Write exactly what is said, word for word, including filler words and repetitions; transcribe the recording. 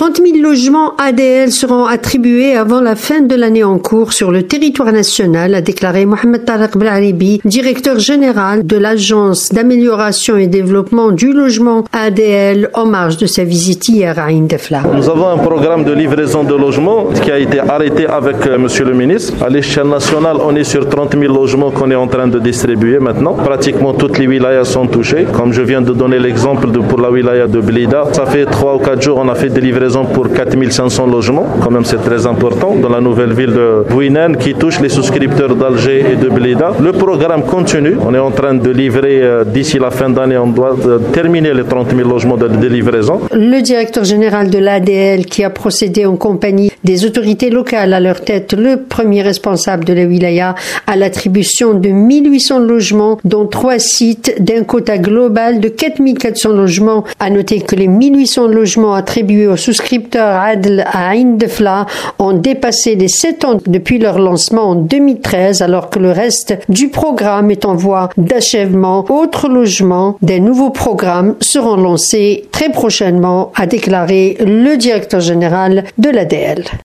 trente mille logements A D L seront attribués avant la fin de l'année en cours sur le territoire national, a déclaré Mohamed Tarek Belaribi, directeur général de l'Agence d'amélioration et développement du logement A D L, en marge de sa visite hier à Ain Defla. Nous avons un programme de livraison de logements qui a été arrêté avec euh, Monsieur le ministre. À l'échelle nationale, on est sur trente mille logements qu'on est en train de distribuer maintenant. Pratiquement toutes les wilayas sont touchées. Comme je viens de donner l'exemple de, pour la wilaya de Blida, ça fait trois ou quatre jours, on a fait des livraisons pour quatre mille cinq cents logements. Quand même, c'est très important dans la nouvelle ville de Bouinen qui touche les souscripteurs d'Alger et de Blida. Le programme continue. On est en train de livrer euh, d'ici la fin d'année. On doit euh, terminer les trente mille logements de, de livraison. Le directeur général de l'A D L qui a procédé en compagnie des autorités locales, à leur tête le premier responsable de la wilaya, à l'attribution de mille huit cents logements, dont trois sites d'un quota global de quatre mille quatre cents logements. À noter que les mille huit cents logements attribués aux souscripteurs Adl à Ain Defla ont dépassé les sept ans depuis leur lancement en deux mille treize, alors que le reste du programme est en voie d'achèvement. Autres logements des nouveaux programmes seront lancés très prochainement, a déclaré le directeur général de l'A D L.